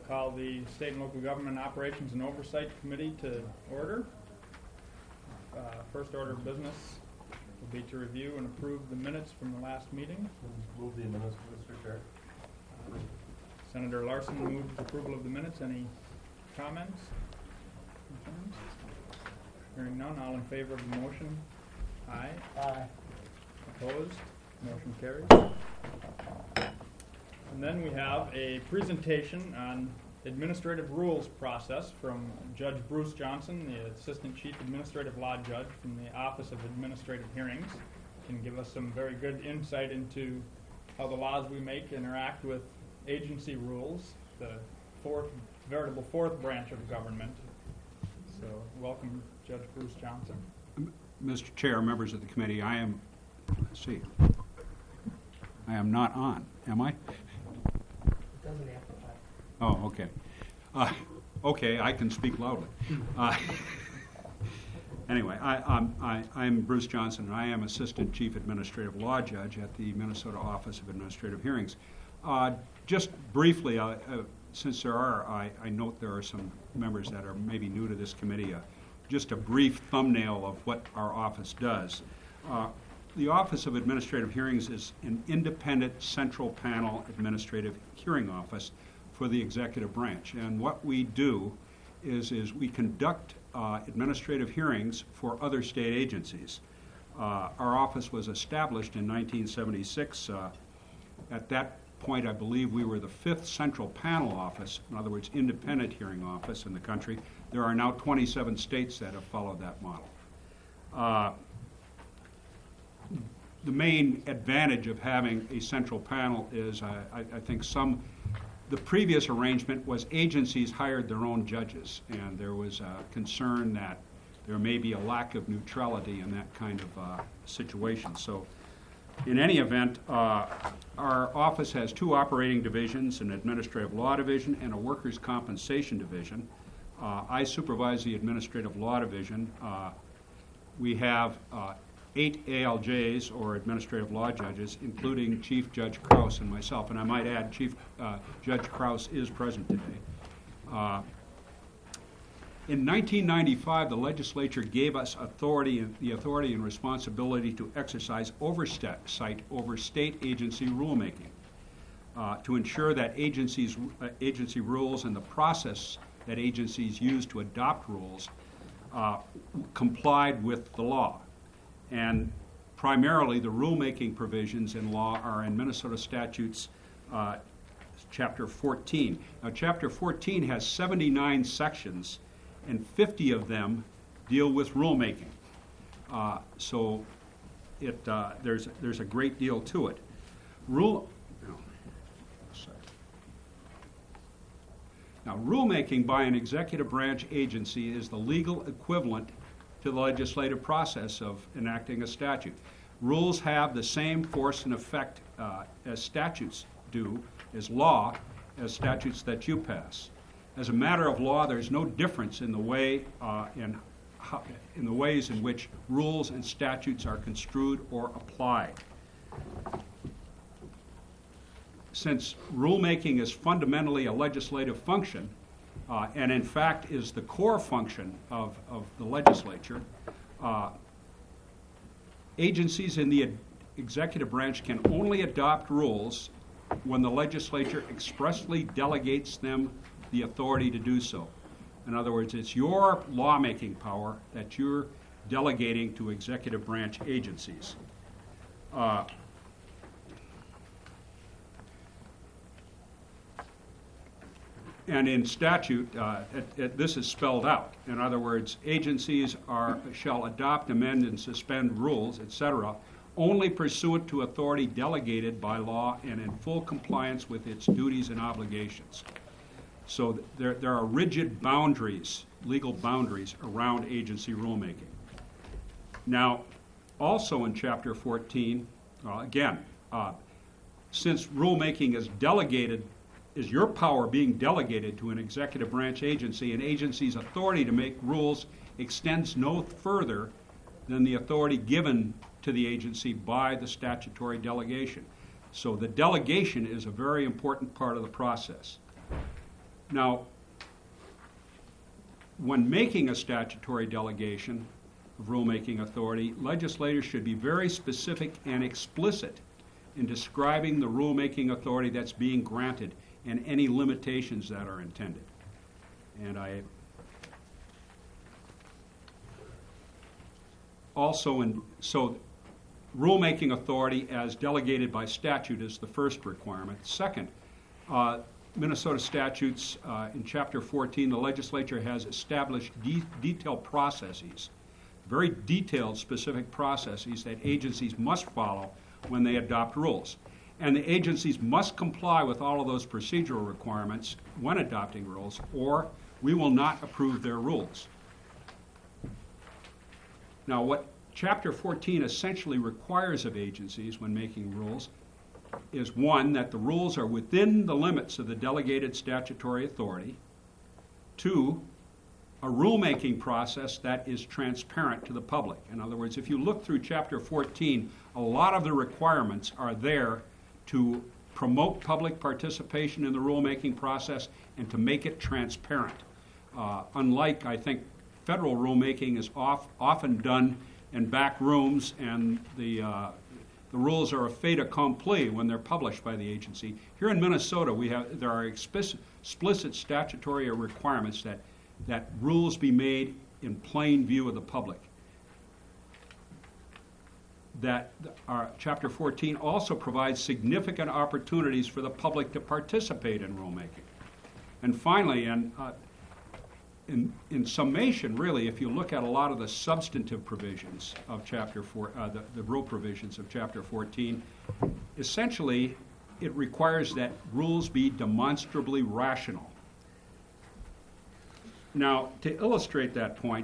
Call the State and Local Government Operations and Oversight Committee to order. First order of business will be to review and approve the minutes from the last meeting. Move the minutes, Mr. Chair. Senator Larson moves approval of the minutes. Any comments? Concerns? Hearing none, all in favor of the motion? Aye. Aye. Opposed? Motion carries. And then we have a presentation on administrative rules process from Judge Bruce Johnson, the Assistant Chief Administrative Law Judge from the Office of Administrative Hearings. Can give us some very good insight into how the laws we make interact with agency rules, the veritable fourth branch of government. So welcome, Judge Bruce Johnson. Mr. Chair, members of the committee, I am not on, am I? It doesn't amplify. Oh, okay. Okay, I can speak loudly. Anyway, I'm Bruce Johnson, and I am Assistant Chief Administrative Law Judge at the Minnesota Office of Administrative Hearings. Just briefly, since I note there are some members that are maybe new to this committee, just a brief thumbnail of what our office does. The Office of Administrative Hearings is an independent central panel administrative hearing office for the executive branch. And what we do is we conduct administrative hearings for other state agencies. Our office was established in 1976. At that point, I believe we were the 5th central panel office, in other words, independent hearing office in the country. There are now 27 states that have followed that model. The main advantage of having a central panel is, I think the previous arrangement was agencies hired their own judges, and there was a concern that there may be a lack of neutrality in that kind of situation. So in any event, our office has 2 operating divisions, an administrative law division and a workers' compensation division. I supervise the administrative law division. We have 8 ALJs, or administrative law judges, including Chief Judge Krause and myself. And I might add, Chief Judge Krause is present today. In 1995, the legislature gave us the authority and responsibility to exercise oversight over state agency rulemaking to ensure that agency rules and the process that agencies use to adopt rules complied with the law. And primarily the rulemaking provisions in law are in Minnesota Statutes Chapter 14. Now, Chapter 14 has 79 sections, and 50 of them deal with rulemaking. So there's a great deal to it. Now, rulemaking by an executive branch agency is the legal equivalent to the legislative process of enacting a statute. Rules have the same force and effect as statutes do, as law, as statutes that you pass. As a matter of law, there's no difference in the way in the ways in which rules and statutes are construed or applied. Since rulemaking is fundamentally a legislative function, and in fact is the core function of the legislature, agencies in the executive branch can only adopt rules when the legislature expressly delegates them the authority to do so. In other words, it's your lawmaking power that you're delegating to executive branch agencies. And in statute, this is spelled out. In other words, agencies shall adopt, amend, and suspend rules, etc., only pursuant to authority delegated by law and in full compliance with its duties and obligations. So there are rigid boundaries, legal boundaries, around agency rulemaking. Now, also in Chapter 14, since rulemaking is delegated, is your power being delegated to an executive branch agency, an agency's authority to make rules extends no further than the authority given to the agency by the statutory delegation. So the delegation is a very important part of the process. Now, when making a statutory delegation of rulemaking authority, legislators should be very specific and explicit in describing the rulemaking authority that's being granted and any limitations that are intended. And I also, so rulemaking authority as delegated by statute is the first requirement. Second, Minnesota statutes in Chapter 14, the legislature has established detailed processes, very detailed, specific processes that agencies must follow when they adopt rules. And the agencies must comply with all of those procedural requirements when adopting rules, or we will not approve their rules. Now, what Chapter 14 essentially requires of agencies when making rules is, one, that the rules are within the limits of the delegated statutory authority. Two, a rulemaking process that is transparent to the public. In other words, if you look through Chapter 14, a lot of the requirements are there to promote public participation in the rulemaking process and to make it transparent. Unlike, I think, federal rulemaking is often done in back rooms, and the rules are a fait accompli when they're published by the agency. Here in Minnesota, there are explicit statutory requirements that rules be made in plain view of the public. That Chapter 14 also provides significant opportunities for the public to participate in rulemaking. And finally, in summation, really, if you look at a lot of the substantive provisions of Chapter 4, the rule provisions of Chapter 14, essentially it requires that rules be demonstrably rational. Now, to illustrate that point,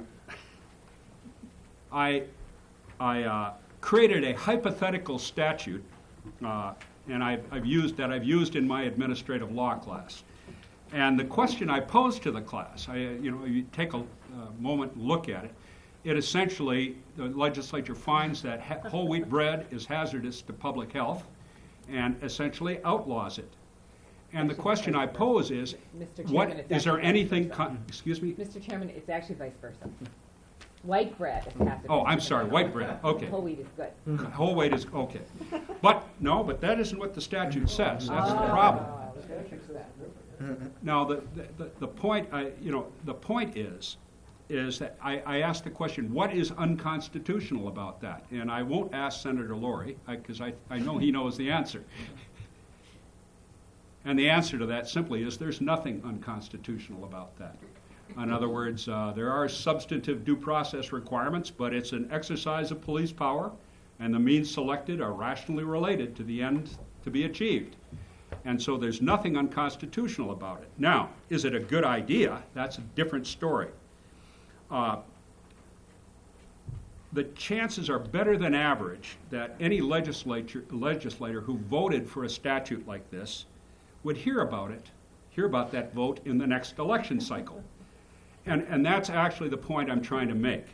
I created a hypothetical statute, and I've used in my administrative law class. And the question I posed to the class, you take a moment and look at it. It essentially, the legislature finds that whole wheat bread is hazardous to public health, and essentially outlaws it. And the question I pose is, Mr. Chairman, is there anything? Excuse me. Mr. Chairman, it's actually vice versa. White bread is hazardous. Oh, I'm sorry, white bread. Okay. Whole wheat is good. Whole wheat is okay, but that isn't what the statute says. That's the problem. Now, the point, the point is that I asked the question, what is unconstitutional about that? And I won't ask Senator Laurie, because I know he knows the answer. And the answer to that simply is there's nothing unconstitutional about that. In other words, there are substantive due process requirements, but it's an exercise of police power, and the means selected are rationally related to the end to be achieved. And so there's nothing unconstitutional about it. Now, is it a good idea? That's a different story. The chances are better than average that any legislator who voted for a statute like this would hear about that vote in the next election cycle. And that's actually the point I'm trying to make.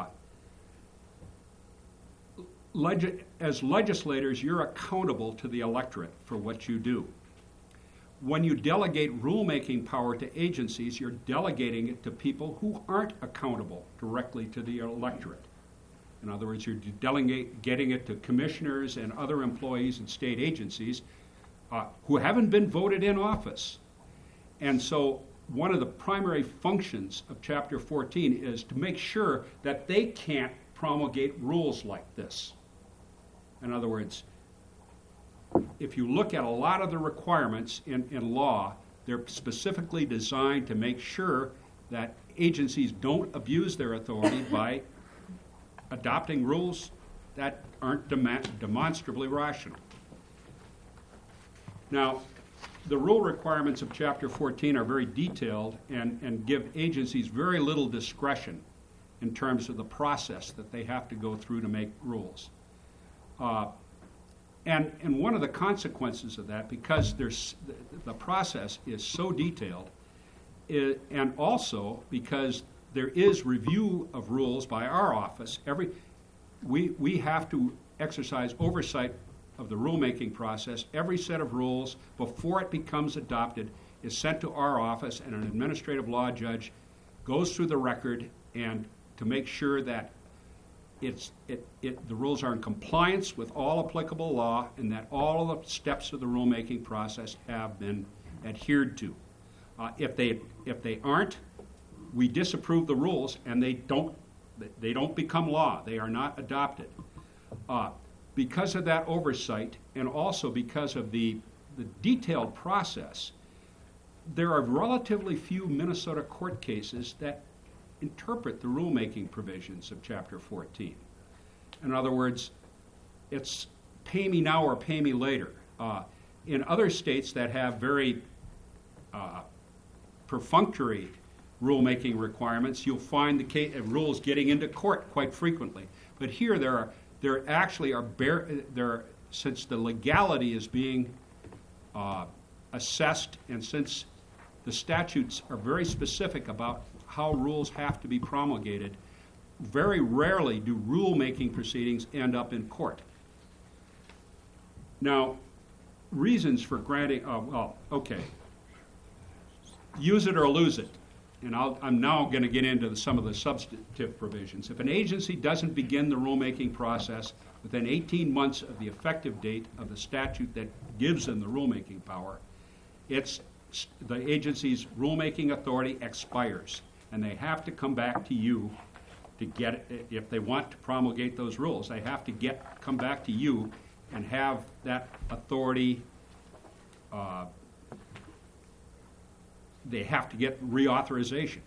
As legislators, you're accountable to the electorate for what you do. When you delegate rulemaking power to agencies, you're delegating it to people who aren't accountable directly to the electorate. In other words, you're getting it to commissioners and other employees in state agencies who haven't been voted in office. And so one of the primary functions of Chapter 14 is to make sure that they can't promulgate rules like this. In other words, if you look at a lot of the requirements in law, they're specifically designed to make sure that agencies don't abuse their authority by adopting rules that aren't demonstrably rational. Now, the rule requirements of Chapter 14 are very detailed and give agencies very little discretion in terms of the process that they have to go through to make rules. And one of the consequences of that, because the process is so detailed, and also because there is review of rules by our office, we have to exercise oversight of the rulemaking process. Every set of rules, before it becomes adopted, is sent to our office, and an administrative law judge goes through the record and to make sure that the rules are in compliance with all applicable law and that all of the steps of the rulemaking process have been adhered to. If they aren't, we disapprove the rules, and they don't become law. They are not adopted. Because of that oversight, and also because of the detailed process, there are relatively few Minnesota court cases that interpret the rulemaking provisions of Chapter 14. In other words, it's pay me now or pay me later. In other states that have very perfunctory rulemaking requirements, you'll find the rules getting into court quite frequently. But here since the legality is being assessed, and since the statutes are very specific about how rules have to be promulgated, very rarely do rulemaking proceedings end up in court. Now, reasons for granting, use it or lose it. And I'm now going to get into some of the substantive provisions. If an agency doesn't begin the rulemaking process within 18 months of the effective date of the statute that gives them the rulemaking power, the agency's rulemaking authority expires, and they have to come back to you to get it. If they want to promulgate those rules, they have to come back to you and have that authority. They have to get reauthorization.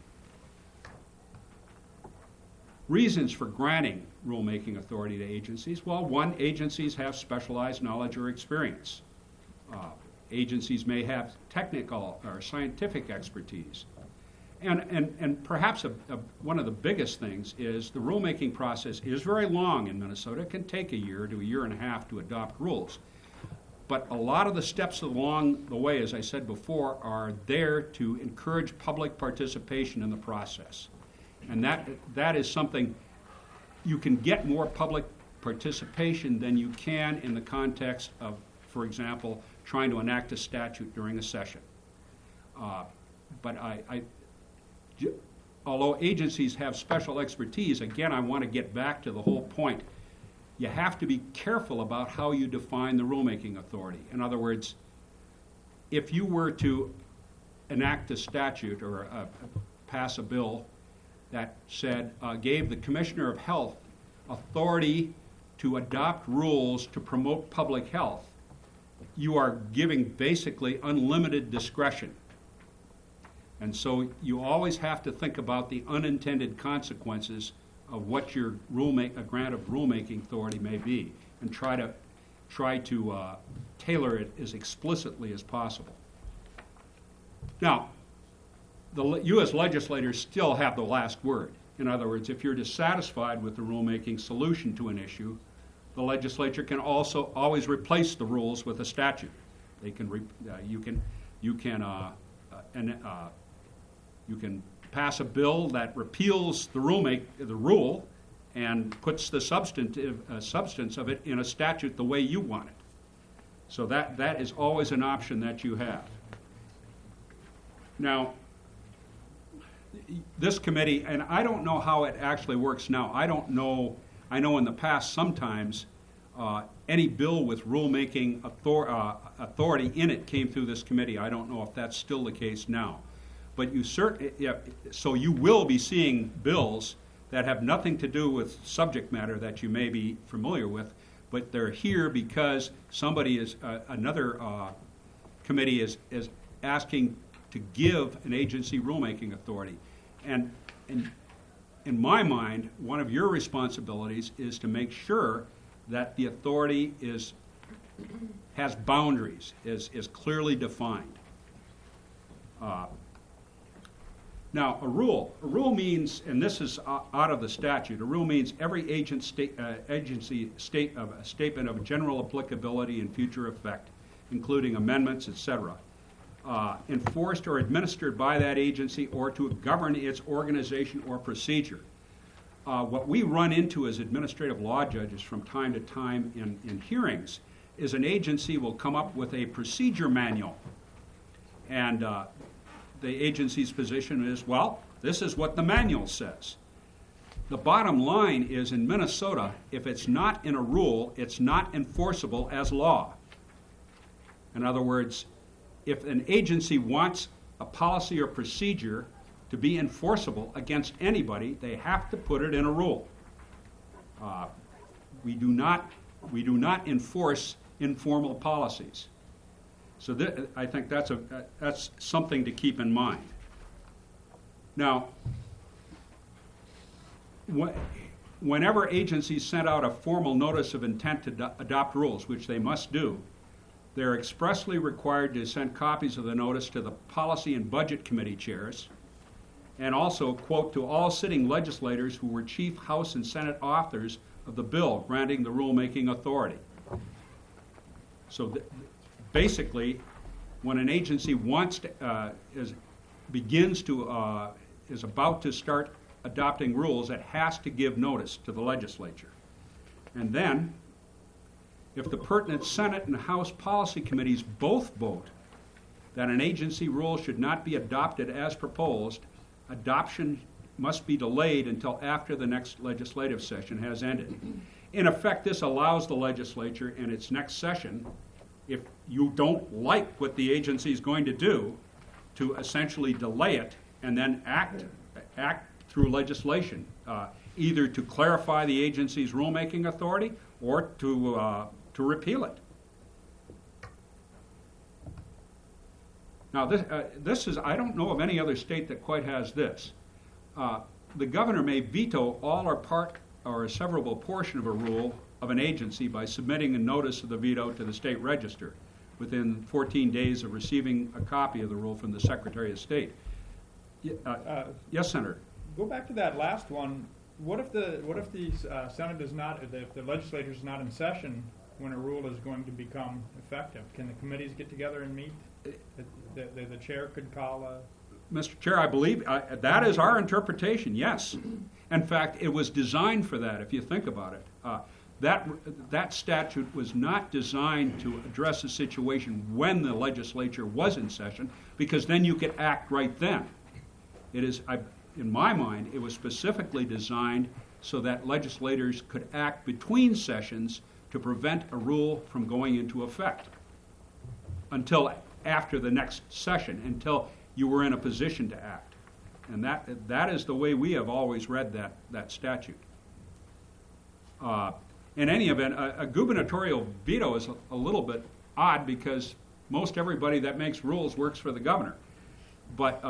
Reasons for granting rulemaking authority to agencies. Well, one, agencies have specialized knowledge or experience. Agencies may have technical or scientific expertise. And perhaps one of the biggest things is the rulemaking process is very long in Minnesota. It can take a year to a year and a half to adopt rules. But a lot of the steps along the way, as I said before, are there to encourage public participation in the process. And that is something, you can get more public participation than you can in the context of, for example, trying to enact a statute during a session. But although agencies have special expertise, again, I want to get back to the whole point. You have to be careful about how you define the rulemaking authority. In other words, if you were to enact a statute or pass a bill that said, gave the Commissioner of Health authority to adopt rules to promote public health, you are giving basically unlimited discretion. And so you always have to think about the unintended consequences of what your a grant of rulemaking authority may be, and try to tailor it as explicitly as possible. Now, the U.S. legislators still have the last word. In other words, if you're dissatisfied with the rulemaking solution to an issue, the legislature can also always replace the rules with a statute. They can you can pass a bill that repeals the rule and puts the substance of it in a statute the way you want it. So that is always an option that you have. Now, this committee, and I don't know how it actually works now. I don't know. I know in the past sometimes any bill with rulemaking authority in it came through this committee. I don't know if that's still the case now. But so you will be seeing bills that have nothing to do with subject matter that you may be familiar with, but they're here because another committee is asking to give an agency rulemaking authority. And in my mind, one of your responsibilities is to make sure that the authority has boundaries, is clearly defined. Now, a rule means, and this is out of the statute, a rule means every agency state of a statement of general applicability and future effect, including amendments, etc., enforced or administered by that agency or to govern its organization or procedure. What we run into as administrative law judges from time to time in hearings is an agency will come up with a procedure manual. And the agency's position is, well, this is what the manual says. The bottom line is, in Minnesota, if it's not in a rule, it's not enforceable as law. In other words, if an agency wants a policy or procedure to be enforceable against anybody, they have to put it in a rule. We do not enforce informal policies. So I think that's something to keep in mind. Now, whenever agencies send out a formal notice of intent to adopt rules, which they must do, they're expressly required to send copies of the notice to the Policy and Budget Committee chairs, and also, quote, to all sitting legislators who were chief House and Senate authors of the bill granting the rulemaking authority. So basically, when an agency is about to start adopting rules, it has to give notice to the legislature. And then, if the pertinent Senate and House policy committees both vote that an agency rule should not be adopted as proposed, adoption must be delayed until after the next legislative session has ended. In effect, this allows the legislature in its next session, if you don't like what the agency is going to do, to essentially delay it and then act through legislation, either to clarify the agency's rulemaking authority or to repeal it. Now, this is, I don't know of any other state that quite has this. The governor may veto all or part or a severable portion of a rule of an agency by submitting a notice of the veto to the state register within 14 days of receiving a copy of the rule from the Secretary of State. Yes, Senator. Go back to that last one. What if the Senate is not, if the legislature is not in session when a rule is going to become effective? Can the committees get together and meet? The chair could call a... Mr. Chair, I believe that is our interpretation, yes. In fact, it was designed for that, if you think about it. That statute was not designed to address a situation when the legislature was in session, because then you could act right then. It is, in my mind, it was specifically designed so that legislators could act between sessions to prevent a rule from going into effect until after the next session, until you were in a position to act. And that is the way we have always read that statute. In any event, a gubernatorial veto is a little bit odd because most everybody that makes rules works for the governor. But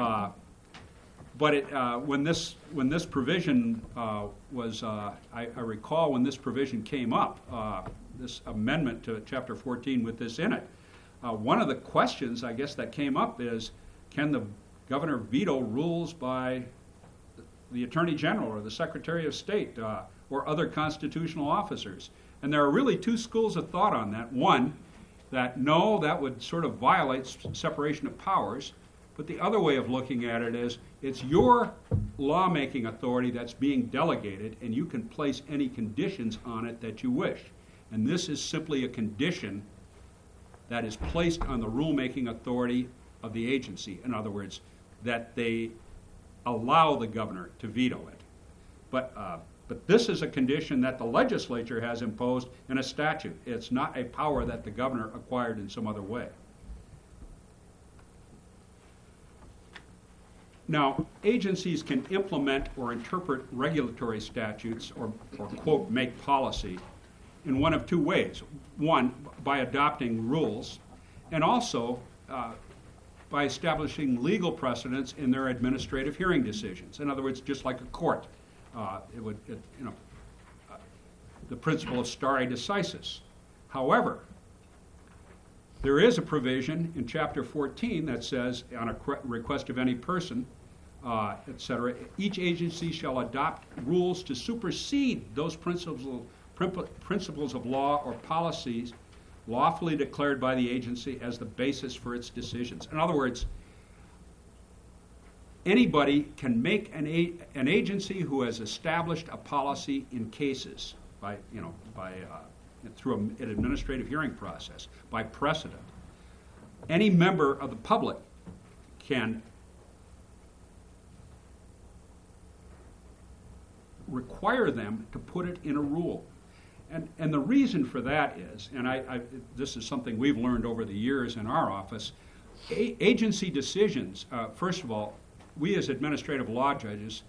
when this provision was, I recall when this provision came up, this amendment to Chapter 14 with this in it, one of the questions, I guess, that came up is, can the governor veto rules by the Attorney General or the Secretary of State or other constitutional officers? And there are really two schools of thought on that. One, that no, that would sort of violate separation of powers. But the other way of looking at it is, it's your lawmaking authority that's being delegated, and you can place any conditions on it that you wish. And this is simply a condition that is placed on the rulemaking authority of the agency. In other words, that they allow the governor to veto it. But this is a condition that the legislature has imposed in a statute. It's not a power that the governor acquired in some other way. Now, agencies can implement or interpret regulatory statutes or quote, make policy in one of two ways. One, by adopting rules, and also by establishing legal precedents in their administrative hearing decisions. In other words, just like a court. The principle of stare decisis. However, there is a provision in Chapter 14 that says, on a request of any person, etc., each agency shall adopt rules to supersede those principles of law or policies lawfully declared by the agency as the basis for its decisions. In other words, anybody can make an agency who has established a policy in cases through an administrative hearing process, by precedent. Any member of the public can require them to put it in a rule. And the reason for that is, and this is something we've learned over the years in our office, agency decisions, first of all, we as administrative law judges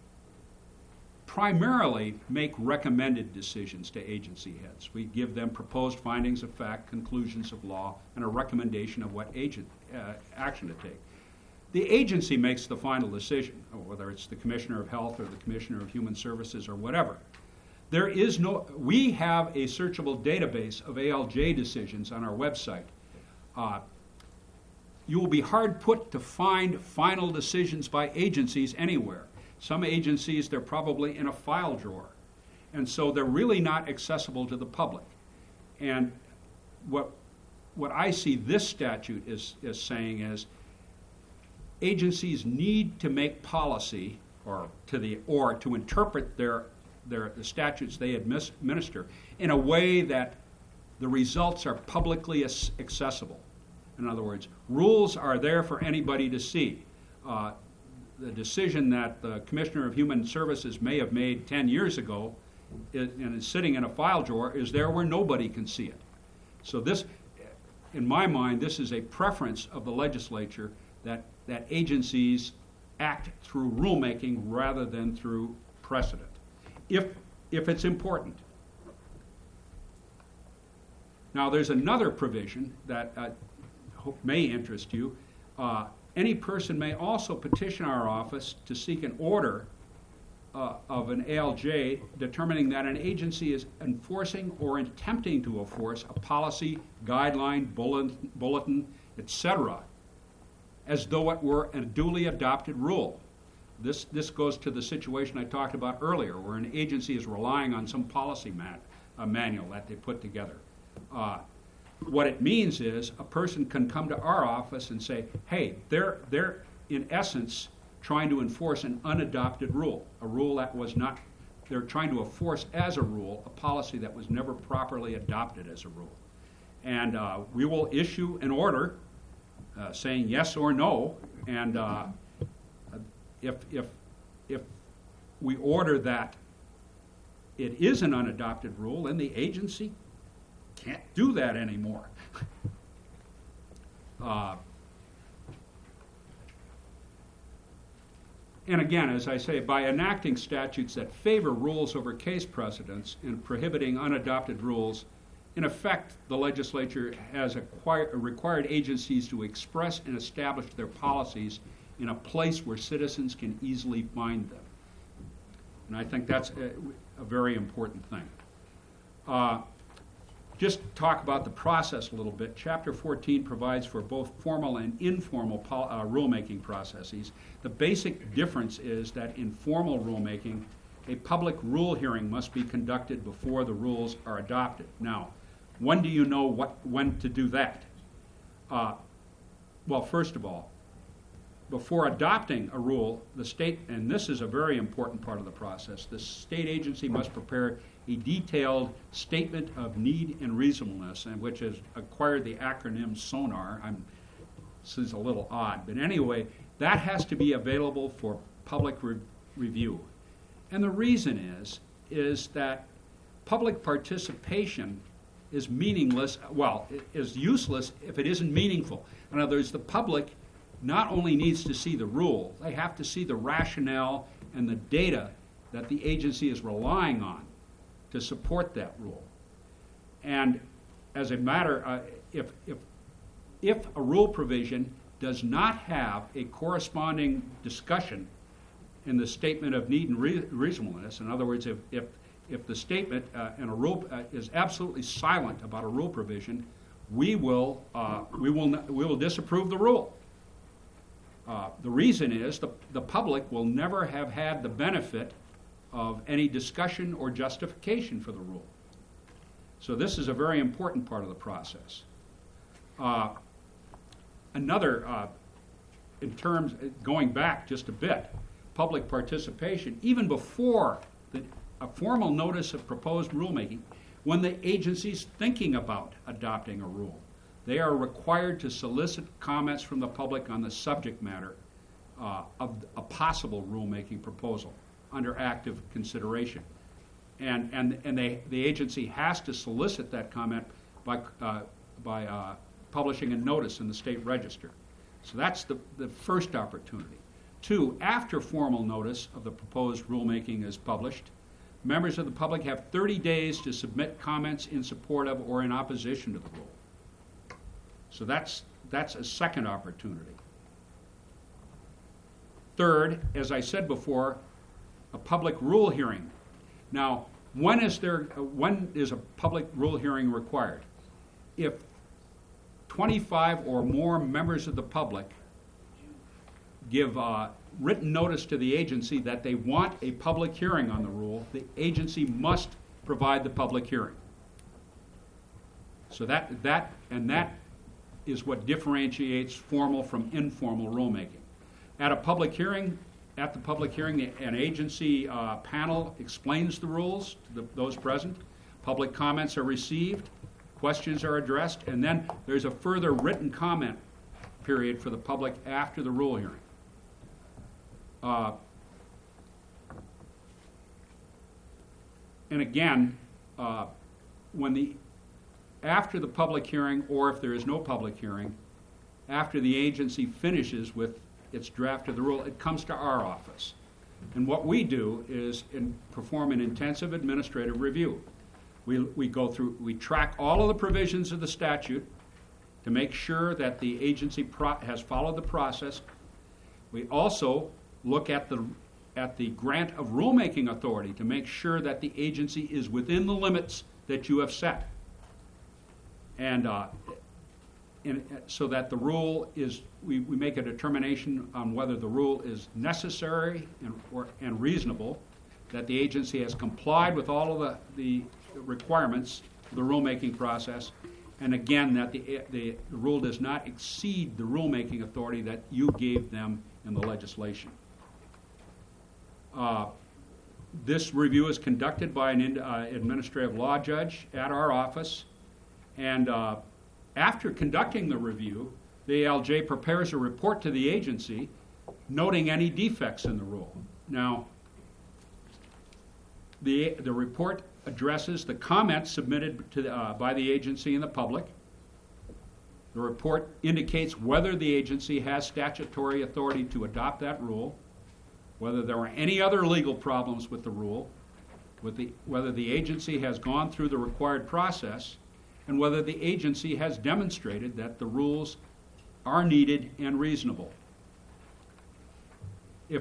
primarily make recommended decisions to agency heads. We give them proposed findings of fact, conclusions of law, and a recommendation of what action to take. The agency makes the final decision, whether it's the Commissioner of Health or the Commissioner of Human Services or whatever. We have a searchable database of ALJ decisions on our website. You will be hard put to find final decisions by agencies anywhere. Some agencies, they're probably in a file drawer. And so they're really not accessible to the public. And what I see this statute is saying is agencies need to make policy or to interpret the statutes they administer in a way that the results are publicly accessible. In other words, rules are there for anybody to see. The decision that the Commissioner of Human Services may have made 10 years ago and is sitting in a file drawer is there where nobody can see it. So this, in my mind, this is a preference of the legislature that agencies act through rulemaking rather than through precedent, if it's important. Now, there's another provision that I hope may interest you. Any person may also petition our office to seek an order of an ALJ determining that an agency is enforcing or attempting to enforce a policy, guideline, bulletin, etc., as though it were a duly adopted rule. This goes to the situation I talked about earlier, where an agency is relying on some policy manual that they put together. What it means is a person can come to our office and say, hey, they're in essence trying to enforce an unadopted rule, a rule that was not, they're trying to enforce as a rule a policy that was never properly adopted as a rule. And we will issue an order saying yes or no, and if we order that it is an unadopted rule, then the agency can't do that anymore. And again, as I say, by enacting statutes that favor rules over case precedents and prohibiting unadopted rules, in effect, the legislature has required agencies to express and establish their policies in a place where citizens can easily find them. And I think that's a very important thing. Just talk about the process a little bit. Chapter 14 provides for both formal and informal rulemaking processes. The basic difference is that in formal rulemaking, a public rule hearing must be conducted before the rules are adopted. Now, when do you know when to do that? Well, first of all, before adopting a rule, the state, and this is a very important part of the process, the state agency must prepare a detailed statement of need and reasonableness, and which has acquired the acronym SONAR. This is a little odd, but anyway, that has to be available for public review. And the reason is that public participation is meaningless, well, is useless if it isn't meaningful. In other words, the public not only needs to see the rule, they have to see the rationale and the data that the agency is relying on to support that rule. And as a matter, if a rule provision does not have a corresponding discussion in the statement of need and reasonableness, in other words, if the statement in a rule is absolutely silent about a rule provision, we will disapprove the rule. The reason is the public will never have had the benefit of any discussion or justification for the rule. So this is a very important part of the process. Another, in terms, going back just a bit, public participation, even before a formal notice of proposed rulemaking, when the agency's thinking about adopting a rule, they are required to solicit comments from the public on the subject matter of a possible rulemaking proposal under active consideration. And the agency has to solicit that comment by publishing a notice in the state register. So that's the first opportunity. 2, after formal notice of the proposed rulemaking is published, members of the public have 30 days to submit comments in support of or in opposition to the rule. So that's a second opportunity. Third, as I said before, a public rule hearing. Now, when is a public rule hearing required? If 25 or more members of the public give written notice to the agency that they want a public hearing on the rule, the agency must provide the public hearing. So that is what differentiates formal from informal rulemaking. At the public hearing, an agency panel explains the rules to those present. Public comments are received, questions are addressed, and then there's a further written comment period for the public after the rule hearing. And again, after the public hearing, or if there is no public hearing, after the agency finishes with its draft of the rule, it comes to our office. And what we do is perform an intensive administrative review. We track all of the provisions of the statute to make sure that the agency has followed the process. We also look at the grant of rulemaking authority to make sure that the agency is within the limits that you have set. And so that the rule is, we make a determination on whether the rule is necessary and reasonable, that the agency has complied with all of the requirements of the rulemaking process, and again, that the rule does not exceed the rulemaking authority that you gave them in the legislation. This review is conducted by an administrative law judge at our office, and after conducting the review, the ALJ prepares a report to the agency noting any defects in the rule. Now, the report addresses the comments submitted by the agency and the public. The report indicates whether the agency has statutory authority to adopt that rule, whether there are any other legal problems with the rule, whether the agency has gone through the required process, and whether the agency has demonstrated that the rules are needed and reasonable. If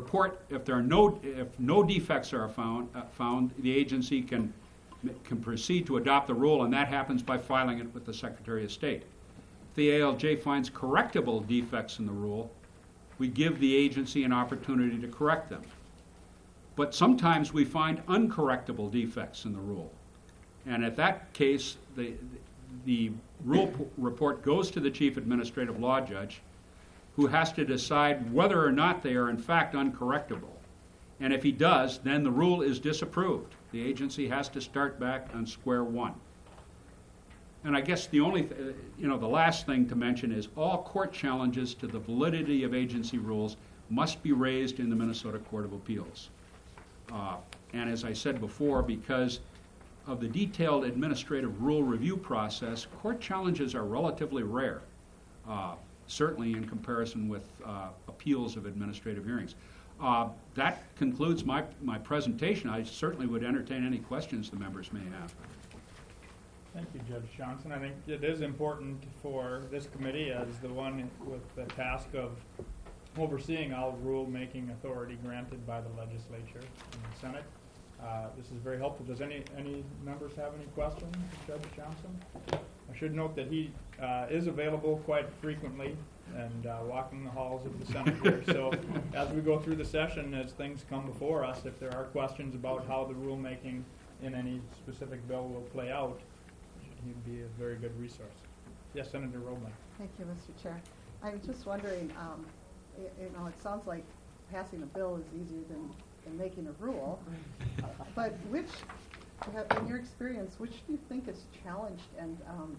no defects are found, the agency can proceed to adopt the rule, and that happens by filing it with the Secretary of State. If the ALJ finds correctable defects in the rule, we give the agency an opportunity to correct them. But sometimes we find uncorrectable defects in the rule. And at that case, the rule report goes to the Chief Administrative Law Judge, who has to decide whether or not they are in fact uncorrectable. And if he does, then the rule is disapproved. The agency has to start back on square one. And I guess the last thing to mention is all court challenges to the validity of agency rules must be raised in the Minnesota Court of Appeals. And as I said before, because of the detailed administrative rule review process, court challenges are relatively rare, certainly in comparison with appeals of administrative hearings. That concludes my presentation. I certainly would entertain any questions the members may have. Thank you, Judge Johnson. I think it is important for this committee, as the one with the task of overseeing all rulemaking authority granted by the legislature and the Senate. This is very helpful. Does any members have any questions, Judge Johnson? I should note that he is available quite frequently and walking the halls of the Senate here. So as we go through the session, as things come before us, if there are questions about how the rulemaking in any specific bill will play out, he'd be a very good resource. Yes, Senator Roebling. Thank you, Mr. Chair. I'm just wondering, it sounds like passing a bill is easier than making a rule, but in your experience, which do you think is challenged and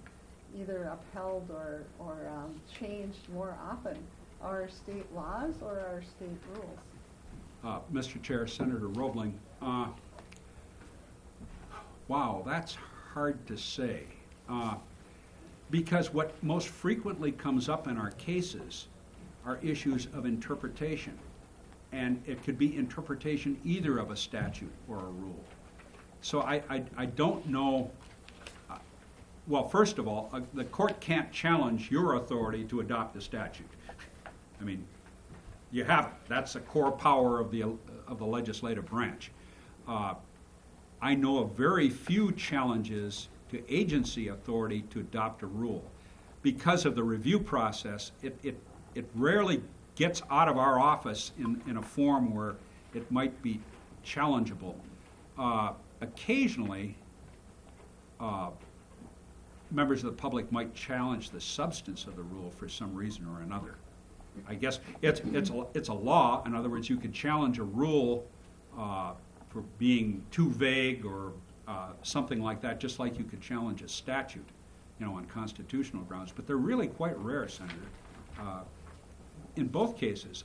either upheld or changed more often? Our state laws or our state rules? Mr. Chair, Senator Roebling, wow, that's hard to say. Because what most frequently comes up in our cases are issues of interpretation. And it could be interpretation either of a statute or a rule. So I don't know. Well, first of all, the court can't challenge your authority to adopt a statute. I mean, you have it. That's a core power of the legislative branch. I know of very few challenges to agency authority to adopt a rule. Because of the review process, it rarely gets out of our office in a form where it might be challengeable. Occasionally, members of the public might challenge the substance of the rule for some reason or another. I guess it's a law. In other words, you could challenge a rule for being too vague or something like that, just like you could challenge a statute, on constitutional grounds. But they're really quite rare, Senator. In both cases,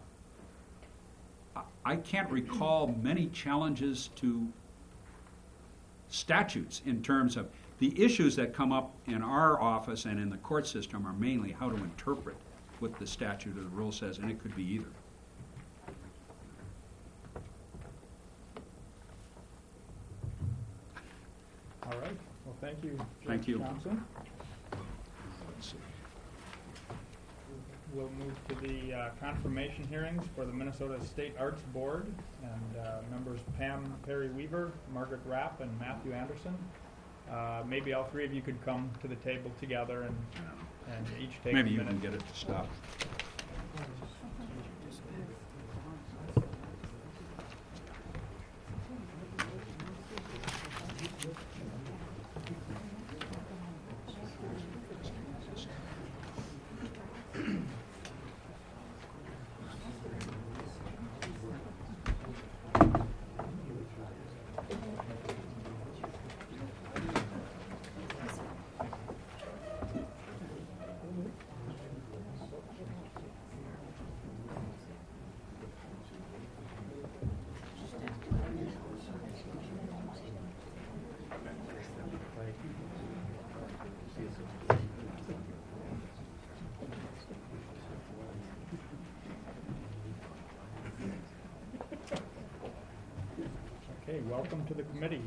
I can't recall many challenges to statutes in terms of the issues that come up in our office and in the court system are mainly how to interpret what the statute or the rule says, and it could be either. All right. Well, thank you, Judge Thank you. Johnson. We'll move to the confirmation hearings for the Minnesota State Arts Board, and members Pam Perry-Weaver, Margaret Rapp, and Matthew Anderson. Maybe all three of you could come to the table together and each take Maybe a you minute. can get it to stop. Okay, welcome to the committee.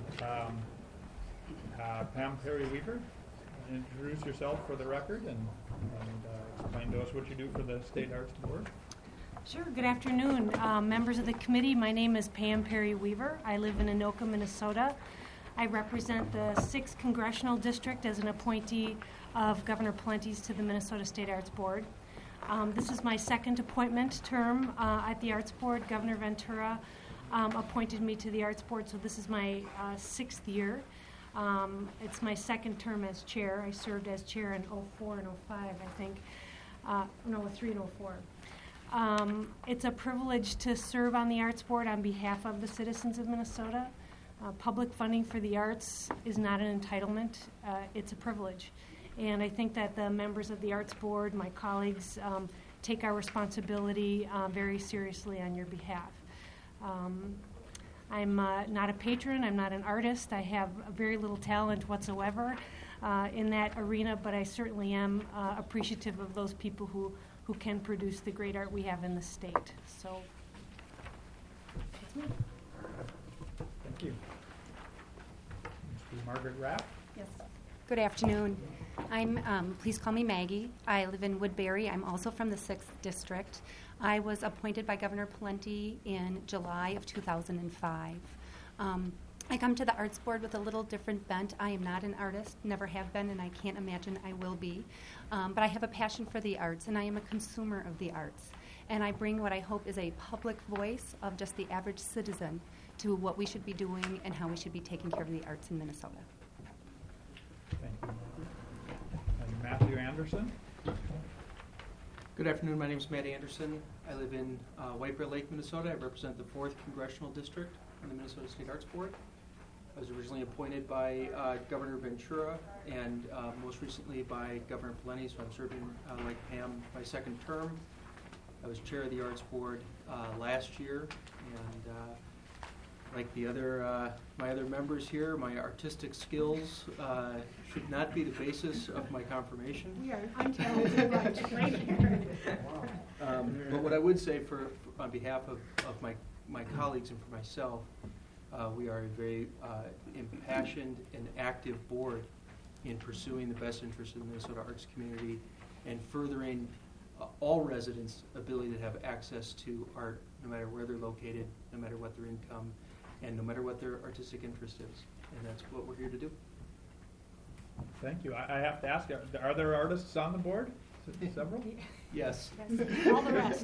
Pam Perry-Weaver, introduce yourself for the record and explain to us what you do for the State Arts Board. Sure. Good afternoon, members of the committee. My name is Pam Perry-Weaver. I live in Anoka, Minnesota. I represent the 6th Congressional District as an appointee of Governor Pawlenty's to the Minnesota State Arts Board. This is my second appointment term at the Arts Board. Governor Ventura appointed me to the Arts Board, so this is my 6th year. It's my second term as chair. I served as chair in 04 and 05, I think. 03 and 04. It's a privilege to serve on the Arts Board on behalf of the citizens of Minnesota. Public funding for the arts is not an entitlement. It's a privilege. And I think that the members of the Arts Board, my colleagues, take our responsibility very seriously on your behalf. I'm not a patron. I'm not an artist. I have very little talent whatsoever in that arena, but I certainly am appreciative of those people who can produce the great art we have in the state. So, that's me. Thank you. Ms. Margaret Rapp. Yes. Good afternoon. Please call me Maggie. I live in Woodbury. I'm also from the 6th District. I was appointed by Governor Pawlenty in July of 2005. I come to the Arts Board with a little different bent. I am not an artist, never have been, and I can't imagine I will be. But I have a passion for the arts, and I am a consumer of the arts. And I bring what I hope is a public voice of just the average citizen to what we should be doing and how we should be taking care of the arts in Minnesota. Thank you, Margaret. And Matthew Anderson. Good afternoon. My name is Matt Anderson. I live in White Bear Lake, Minnesota. I represent the 4th Congressional District on the Minnesota State Arts Board. I was originally appointed by Governor Ventura and most recently by Governor Pawlenty, so I'm serving, like Pam, my second term. I was chair of the Arts Board last year, and like the other, my other members here, my artistic skills should not be the basis of my confirmation. We are an untalented bunch right here. But what I would say on behalf of my colleagues and for myself, we are a very impassioned and active board in pursuing the best interests of the Minnesota arts community and furthering all residents' ability to have access to art, no matter where they're located, no matter what their income, and no matter what their artistic interest is. And that's what we're here to do. Thank you. I have to ask, are there artists on the board? Several? Yes. All the rest.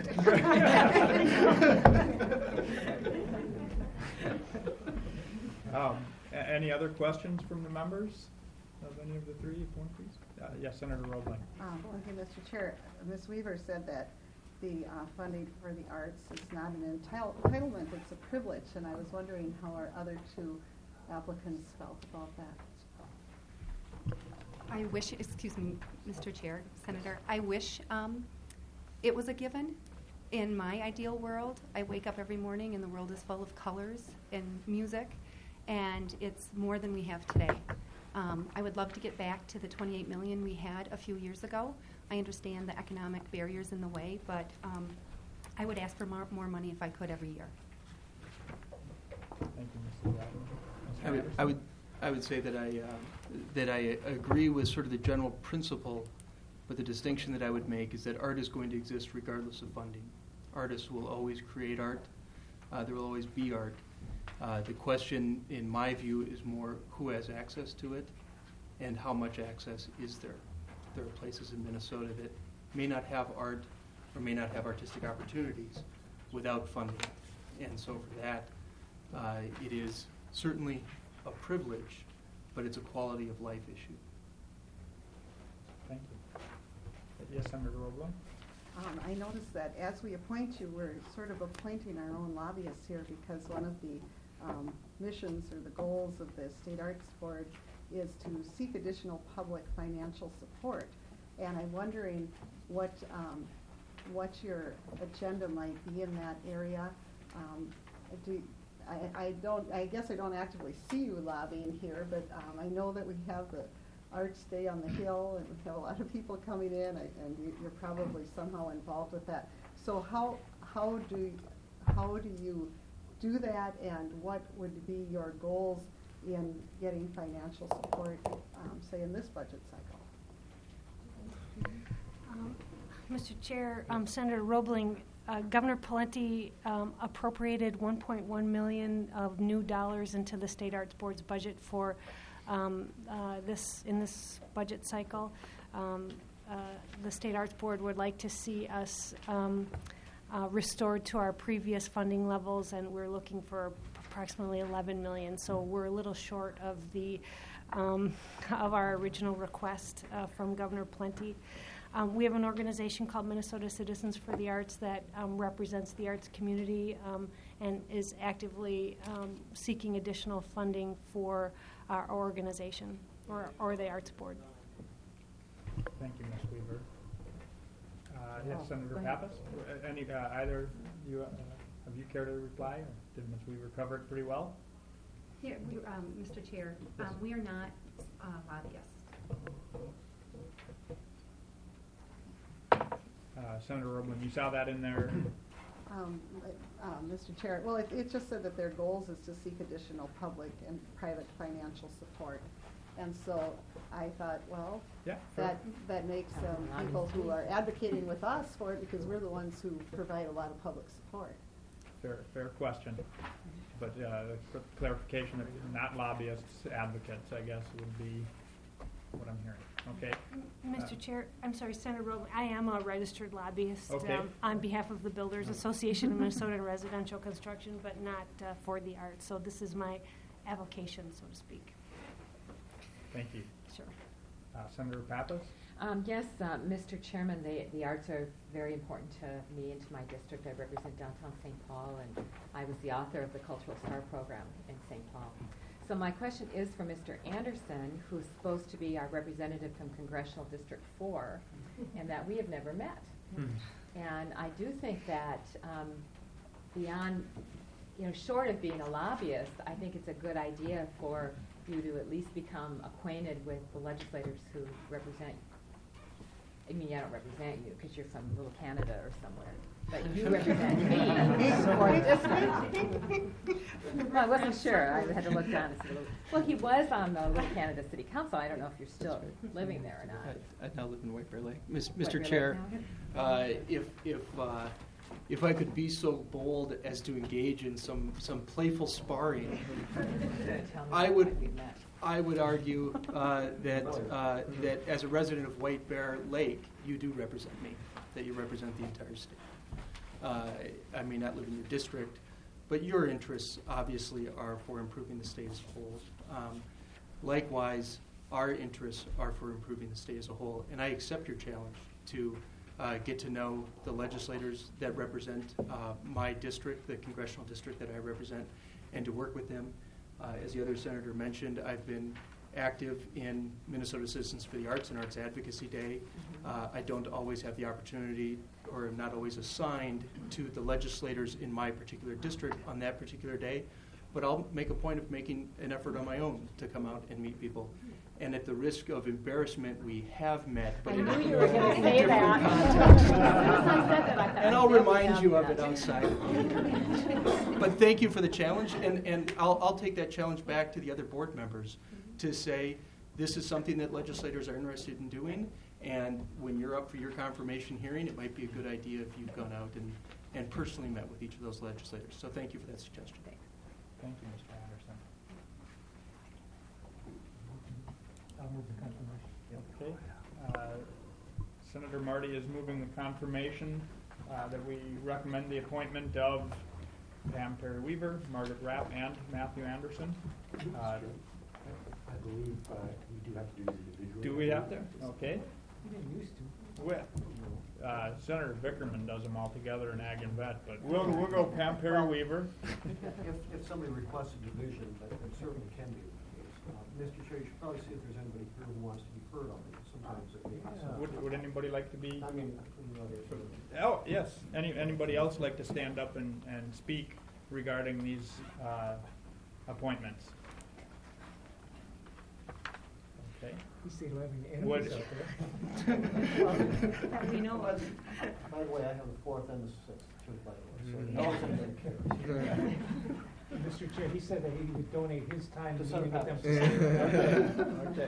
Any other questions from the members of any of the three appointees? Yes, Senator Roebling. Thank you, Mr. Chair. Ms. Weaver said that the funding for the arts is not an entitlement, it's a privilege, and I was wondering how our other two applicants felt about that. I wish, excuse me, Mr. Chair, Senator, I wish it was a given. In my ideal world, I wake up every morning and the world is full of colors and music, and it's more than we have today. I would love to get back to the $28 million we had a few years ago. I understand the economic barriers in the way, but I would ask for more money if I could every year. Thank you, Mr. Gladden. I would say that I agree with sort of the general principle, but the distinction that I would make is that art is going to exist regardless of funding. Artists will always create art. There will always be art. The question, in my view, is more who has access to it and how much access is there. There are places in Minnesota that may not have art or may not have artistic opportunities without funding. And so for that, it is certainly a privilege, but it's a quality of life issue. Thank you. Yes, Senator Roebling. I noticed that as we appoint you, we're sort of appointing our own lobbyists here, because one of the missions or the goals of the State Arts Board is to seek additional public financial support. And I'm wondering what your agenda might be in that area. I guess I don't actively see you lobbying here, but I know that we have the Arts Day on the Hill, and we have a lot of people coming in, and you're probably somehow involved with that. So how do you do that, and what would be your goals in getting financial support, say in this budget cycle? Mr. Chair, Senator Roebling, Governor Pawlenty appropriated $1.1 million of new dollars into the State Arts Board's budget for this budget cycle. The State Arts Board would like to see us restored to our previous funding levels, and we're looking for approximately $11 million. So we're a little short of the of our original request from Governor Pawlenty. We have an organization called Minnesota Citizens for the Arts that represents the arts community and is actively seeking additional funding for our organization or the Arts Board. Thank you, Ms. Weaver. Yes, Senator Pappas. Any either you have you care to reply, or did Ms. Weaver cover it pretty well? Here, Mr. Chair, we are not lobbyists. Senator Roebling, you saw that in there. Mr. Chair, well, it just said that their goals is to seek additional public and private financial support. And so I thought, well, Yeah, sure. that makes people who are advocating with us for it, because we're the ones who provide a lot of public support. Fair question. But clarification that not lobbyists, advocates, I guess, would be what I'm hearing. Okay. Mr. Chair, I'm sorry, Senator Roebling, I am a registered lobbyist Okay. On behalf of the Builders Association of Minnesota and Residential Construction, but not for the arts. So this is my avocation, so to speak. Thank you. Sure. Senator Pappas? Yes, Mr. Chairman, the arts are very important to me and to my district. I represent downtown St. Paul, and I was the author of the Cultural Star program in St. Paul. So my question is for Mr. Anderson, who's supposed to be our representative from Congressional District 4, and that we have never met. And I do think that beyond, short of being a lobbyist, I think it's a good idea for you to at least become acquainted with the legislators who represent you. I mean, I don't represent you because you're from little Canada or somewhere, but you represent me. Well, I wasn't sure. I had to look down and see. Well, he was on the Little Canada City Council. I don't know if you're still living there or not. I now live in White Bear Lake. White Mr. Bear Chair, Lake if I could be so bold as to engage in some playful sparring, Tell me I when would we met. I would argue that as a resident of White Bear Lake, you do represent me, that you represent the entire state. I may not live in your district, but your interests obviously are for improving the state as a whole. Likewise, our interests are for improving the state as a whole, and I accept your challenge to get to know the legislators that represent my district, the congressional district that I represent, and to work with them. As the other senator mentioned, I've been active in Minnesota Citizens for the Arts and Arts Advocacy Day. I don't always have the opportunity, or am not always assigned to the legislators in my particular district on that particular day, but I'll make a point of making an effort on my own to come out and meet people. And at the risk of embarrassment, we have met, but I in knew a you were going to say different that. context. As soon as I said that, I thought, And I'll they'll be remind down you to of that. it outside. But thank you for the challenge, and I'll take that challenge back to the other board members to say this is something that legislators are interested in doing, and when you're up for your confirmation hearing, it might be a good idea if you've gone out and personally met with each of those legislators. So thank you for that suggestion. Thank you, Mr. Anderson. I'll move the confirmation. Okay. Senator Marty is moving the confirmation that we recommend the appointment of Pam Perry Weaver, Margaret Rapp, and Matthew Anderson. I believe we do have to do these individually. Do we have to? Okay. You didn't used to. Well, Senator Vickerman does them all together in Ag and Vet, but we'll go Pam Perry Weaver. If somebody requests a division, but it certainly can be the case. Mr. Chair, you should probably see if there's anybody here who wants to be heard on it. Sometimes it may be. Would anybody like to be? I mean, you know, Oh, yes. Anybody else like to stand up and speak regarding these appointments? Okay. You see, do I have any Would- enemies out there? That we know of. by the way, I have the 4th and the 6th, too, by the way, so Mm. no one's anybody cares. Mr. Chair, he said that he would donate his time to To meeting with them. Senator Okay.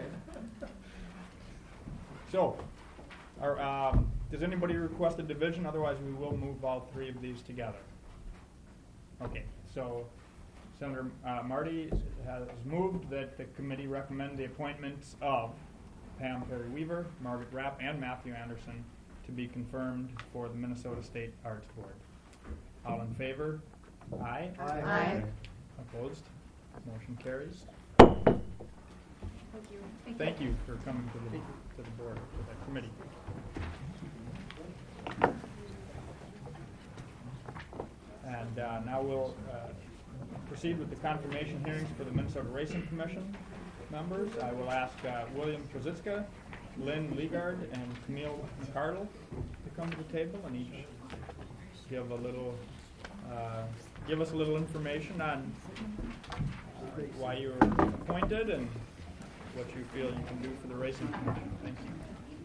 So, does anybody request a division? Otherwise, we will move all three of these together. Okay, so Senator Marty has moved that the committee recommend the appointments of Pam Perry Weaver, Margaret Rapp, and Matthew Anderson to be confirmed for the Minnesota State Arts Board. All in favor? Aye. Aye. Opposed? Motion carries. Thank you. Thank you for coming to the board, to the committee. And now we'll proceed with the confirmation hearings for the Minnesota Racing Commission members. I will ask William Krasicka, Lynn Legard, and Camille McCardle to come to the table and each give us a little information on why you were appointed and what you feel you can do for the Racing Commission. Thank you.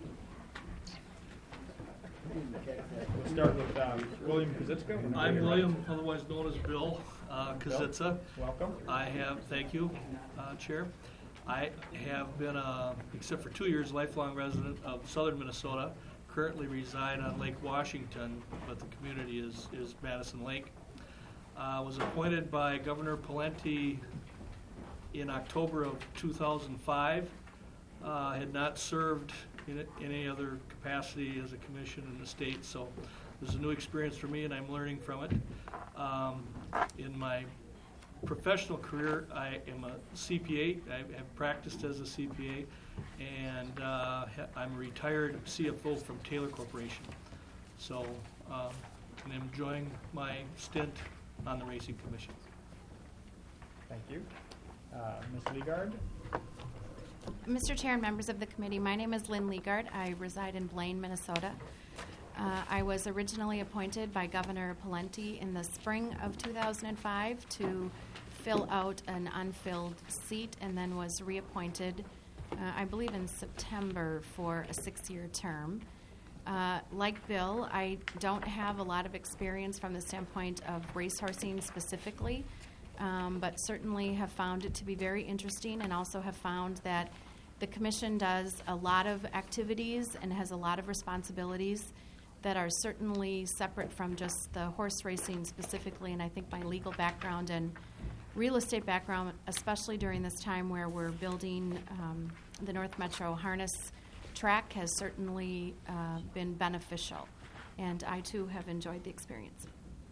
We'll start with William Krasicka. I'm William, otherwise known as Bill Krasicka. Welcome. Thank you, Chair. I have been, except for 2 years, lifelong resident of southern Minnesota. Currently reside on Lake Washington, but the community is Madison Lake. Was appointed by Governor Pawlenty in October of 2005. Had not served in any other capacity as a commission in the state, so this is a new experience for me and I'm learning from it. In my professional career, I am a CPA. I have practiced as a CPA, and I'm a retired CFO from Taylor Corporation. So I'm enjoying my stint on the Racing Commission. Thank you. Ms. Leegard? Mr. Chair and members of the committee, my name is Lynn Leegard. I reside in Blaine, Minnesota. I was originally appointed by Governor Pawlenty in the spring of 2005 to fill out an unfilled seat, and then was reappointed, I believe in September, for a 6-year term. Like Bill, I don't have a lot of experience from the standpoint of racehorsing specifically, but certainly have found it to be very interesting, and also have found that the commission does a lot of activities and has a lot of responsibilities that are certainly separate from just the horse racing specifically. And I think my legal background and real estate background, especially during this time where we're building the North Metro harness track, has certainly been beneficial. And I, too, have enjoyed the experience.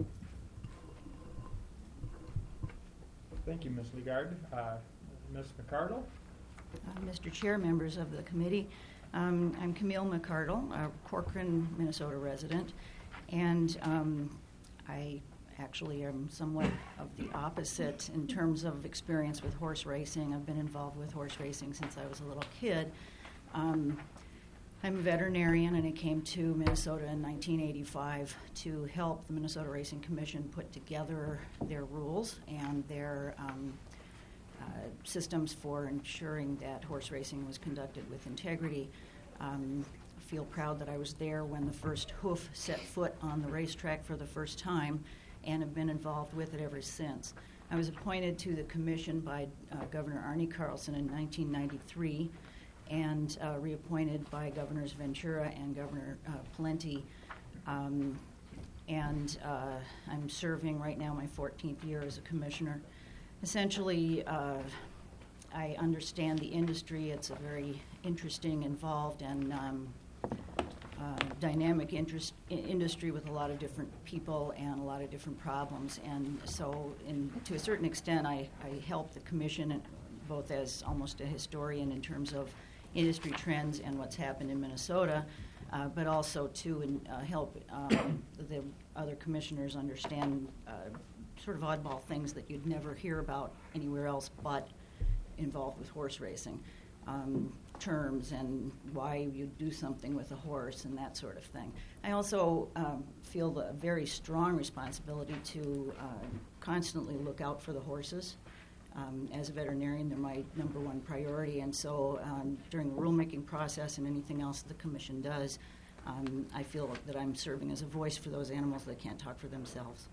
Thank you, Ms. Leegard. Ms. McCardle? Mr. Chair, members of the committee, I'm Camille McCardle, a Corcoran, Minnesota resident, and I actually am somewhat of the opposite in terms of experience with horse racing. I've been involved with horse racing since I was a little kid. I'm a veterinarian, and I came to Minnesota in 1985 to help the Minnesota Racing Commission put together their rules and their systems for ensuring that horse racing was conducted with integrity. I feel proud that I was there when the first hoof set foot on the racetrack for the first time, and have been involved with it ever since. I was appointed to the commission by Governor Arne Carlson in 1993, and reappointed by Governors Ventura and Governor Pawlenty. And I'm serving right now my 14th year as a commissioner. Essentially, I understand the industry. It's a very interesting, involved, and dynamic industry with a lot of different people and a lot of different problems. And so, to a certain extent, I help the commission both as almost a historian in terms of industry trends and what's happened in Minnesota, but also to help the other commissioners understand sort of oddball things that you'd never hear about anywhere else but involved with horse racing. Terms and why you do something with a horse and that sort of thing. I also feel a very strong responsibility to constantly look out for the horses. As a veterinarian, they're my number one priority, and so during the rulemaking process and anything else the commission does, I feel that I'm serving as a voice for those animals that can't talk for themselves.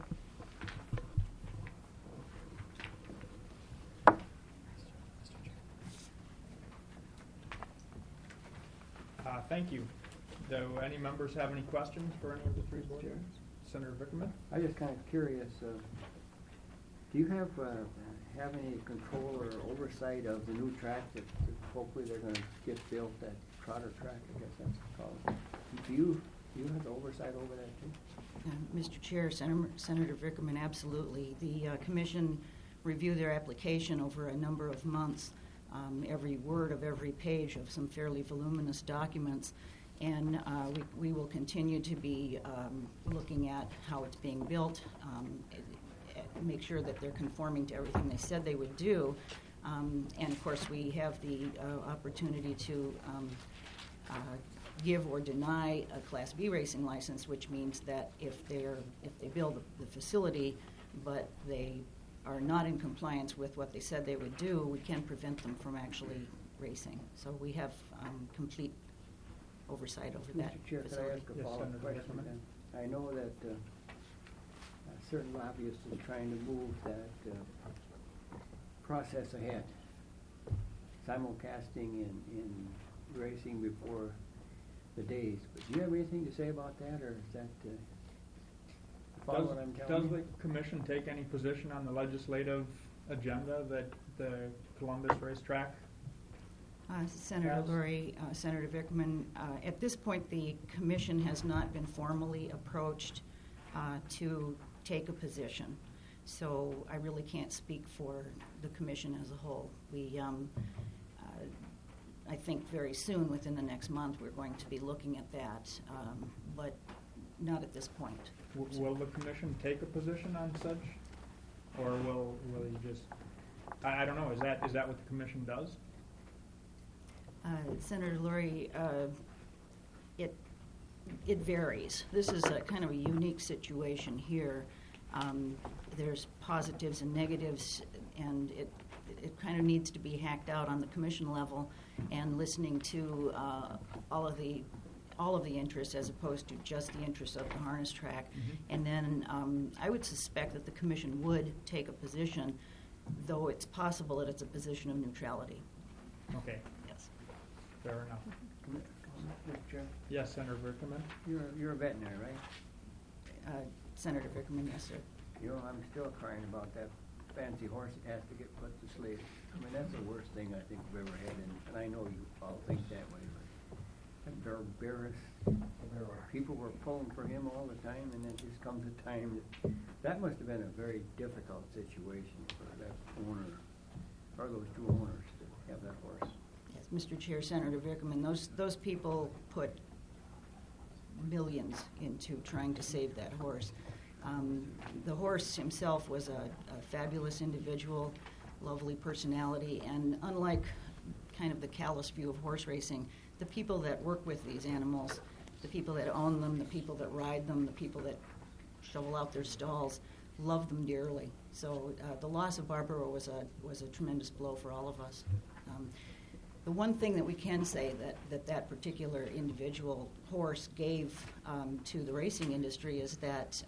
Thank you. Do any members have any questions for any of the three board members? Senator Vickerman? I'm just kind of curious. Do you have any control or oversight of the new track that hopefully they're going to get built, that Trotter track, I guess that's called? Do you have oversight over that too? Mr. Chair, Senator Vickerman, absolutely. The commission reviewed their application over a number of months. Every word of every page of some fairly voluminous documents, and we will continue to be looking at how it's being built, make sure that they're conforming to everything they said they would do, and of course we have the opportunity to give or deny a Class B racing license, which means that if they build the facility but they are not in compliance with what they said they would do, we can prevent them from actually racing. So we have complete oversight over that Mr. Chair, facility. could I ask a follow-up question then? I know that a certain lobbyist is trying to move that process ahead, simulcasting in racing before the days. But do you have anything to say about that, or is that follow what I'm telling you? Does the commission take any position on the legislative agenda that the Columbus racetrack? Senator Lurie, Senator Vickerman, at this point the commission has not been formally approached to take a position. So I really can't speak for the commission as a whole. We, I think very soon, within the next month, we're going to be looking at that, but not at this point. Will the commission take a position on such, or will you just I don't know, is that what the commission does? Senator Lurie, it varies. This is a kind of a unique situation here. There's positives and negatives, and it kind of needs to be hacked out on the commission level and listening to all of the interests as opposed to just the interests of the harness track. And then I would suspect that the commission would take a position, though it's possible that it's a position of neutrality. Okay. Yes. Fair enough. Mr. Chair? Yes, Senator Vickerman? You're a veterinary, right? Senator Vickerman, yes, sir. You know, I'm still crying about that fancy horse that has to get put to sleep. I mean, that's the worst thing I think we've ever had, and I know you all think that way, but Barris, people were pulling for him all the time, and then just comes a time that must have been a very difficult situation for that owner, or those two owners to have that horse. Yes, Mr. Chair, Senator Vickerman, those people put millions into trying to save that horse. The horse himself was a fabulous individual, lovely personality, and unlike kind of the callous view of horse racing, the people that work with these animals, the people that own them, the people that ride them, the people that shovel out their stalls, love them dearly. So the loss of Barbara was a tremendous blow for all of us. The one thing that we can say that particular individual horse gave to the racing industry is that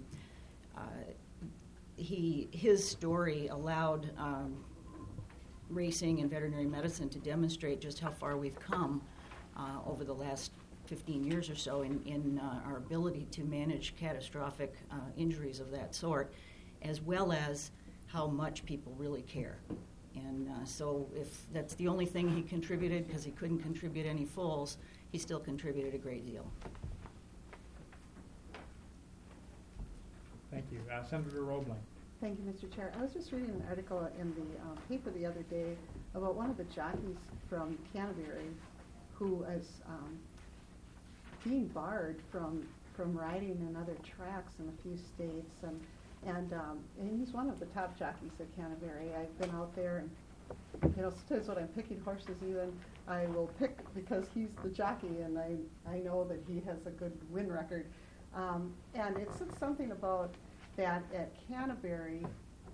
his story allowed racing and veterinary medicine to demonstrate just how far we've come over the last 15 years or so in our ability to manage catastrophic injuries of that sort, as well as how much people really care. And so if that's the only thing he contributed, because he couldn't contribute any foals, he still contributed a great deal. Thank you. Senator Roebling. Thank you, Mr. Chair. I was just reading an article in the paper the other day about one of the jockeys from Canterbury who is being barred from riding in other tracks in a few states, and he's one of the top jockeys at Canterbury. I've been out there, and sometimes when I'm picking horses, even I will pick because he's the jockey, and I know that he has a good win record. And it said something about that at Canterbury,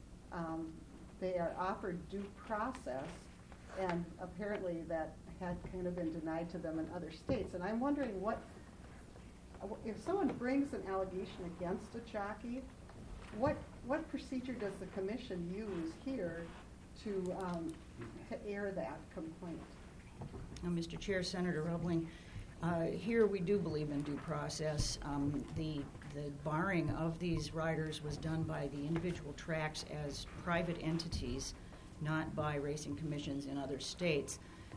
they are offered due process, and apparently that had kind of been denied to them in other states. And I'm wondering if someone brings an allegation against a jockey, what procedure does the commission use here to air that complaint? Mr. Chair, Senator Roebling, here we do believe in due process. The barring of these riders was done by the individual tracks as private entities, not by racing commissions in other states.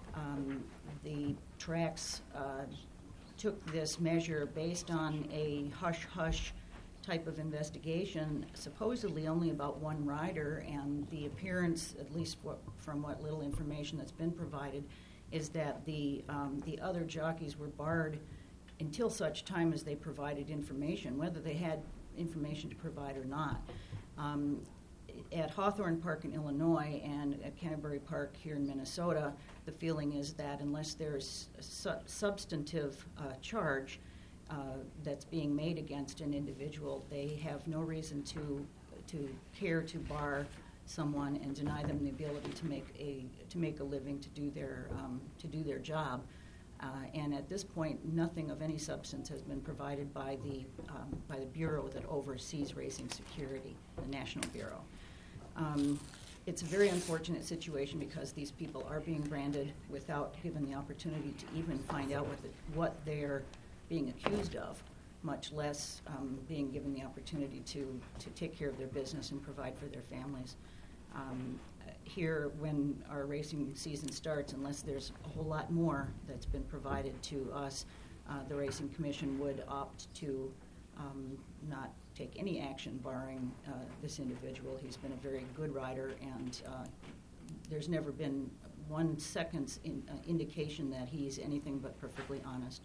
The tracks took this measure based on a hush-hush type of investigation, supposedly only about one rider, and the appearance, at least from what little information that's been provided, is that the other jockeys were barred until such time as they provided information, whether they had information to provide or not. At Hawthorne Park in Illinois and at Canterbury Park here in Minnesota, the feeling is that unless there's a substantive charge that's being made against an individual, they have no reason to care to bar someone and deny them the ability to make a living, to do their job. And at this point, nothing of any substance has been provided by the bureau that oversees racing security, the National Bureau. It's a very unfortunate situation because these people are being branded without given the opportunity to even find out what they're being accused of, much less being given the opportunity to take care of their business and provide for their families. Here, when our racing season starts, unless there's a whole lot more that's been provided to us, the Racing Commission would opt to not take any action barring this individual. He's been a very good rider, and there's never been 1 second's indication that he's anything but perfectly honest.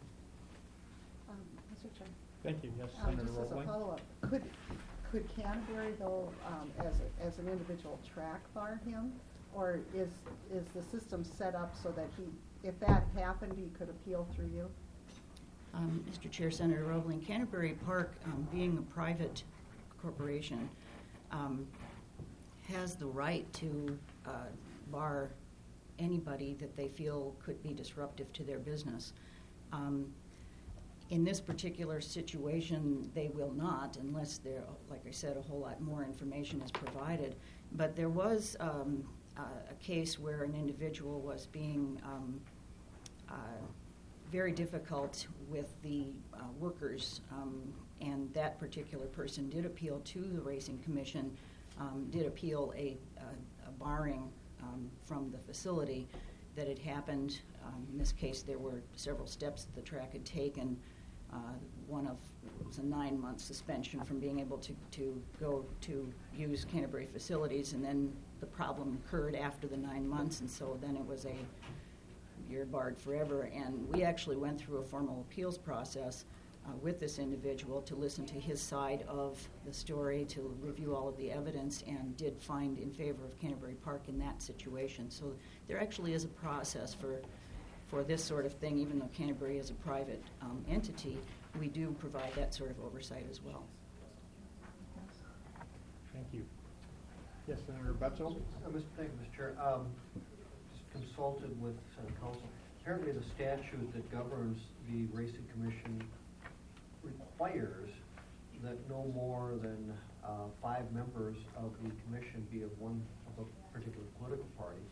Mr. Chair. Thank you. Yes, Senator Just as a Roebling. follow-up, could Canterbury, though, as an individual track, bar him? Or is the system set up so that if that happened, he could appeal through you? Mr. Chair, Senator Roebling, Canterbury Park, being a private corporation, has the right to bar anybody that they feel could be disruptive to their business. In this particular situation, they will not, unless there, like I said, a whole lot more information is provided. But there was a case where an individual was being very difficult with the workers, and that particular person did appeal to the Racing Commission, did appeal a barring from the facility that had happened. In this case, there were several steps that the track had taken. One of it was a 9-month suspension from being able to go to use Canterbury facilities, and then the problem occurred after the 9 months, and so then it was you're barred forever. And we actually went through a formal appeals process with this individual to listen to his side of the story, to review all of the evidence, and did find in favor of Canterbury Park in that situation. So there actually is a process for this sort of thing. Even though Canterbury is a private entity, we do provide that sort of oversight as well. Thank you. Yes, Senator Betzel? Thank you, Mr. Chair. Just consulted with Senate Council. Apparently the statute that governs the Racing Commission requires that no more than 5 members of the commission be of a particular political party.